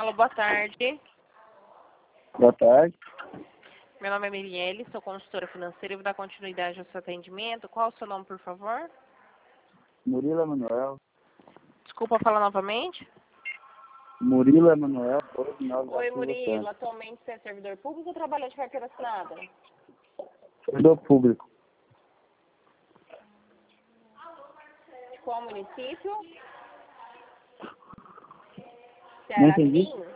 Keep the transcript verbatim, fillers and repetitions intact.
Alô, boa tarde. Boa tarde. Meu nome é Mirielle, sou consultora financeira e vou dar continuidade ao seu atendimento. Qual o seu nome, por favor? Murilo Emanuel. Desculpa falar novamente. Murilo Emanuel. Oi, Murilo. Atualmente você é servidor público ou trabalha de carteira assinada? Servidor público. De qual município? Não entendi. Cearazinho?